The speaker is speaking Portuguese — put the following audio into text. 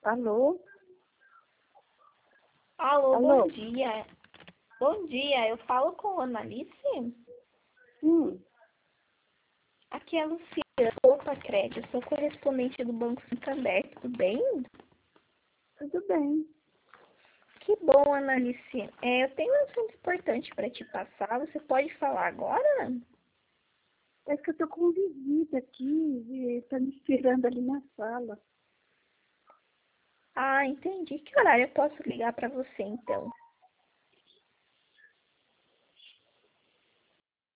Alô? Alô, bom Alô? dia. Bom dia, eu falo com a Analice? Sim, Aqui é a Luciana, Opa Crédito, sou correspondente do Banco Santander, tudo bem? tudo bem. Que bom, Analice. Eu tenho um assunto importante para te passar, você pode falar agora? É que eu tô com visita aqui e tá me esperando ali na sala. Ah, entendi. Que horário eu posso ligar para você então?